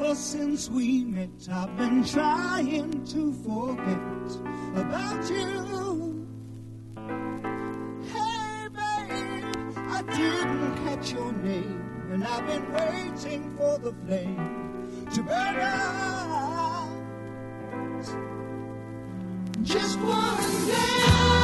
Ever since we met, I've been trying to forget about you. Hey, babe, I didn't catch your name, and I've been waiting for the flame to burn out. Just one day.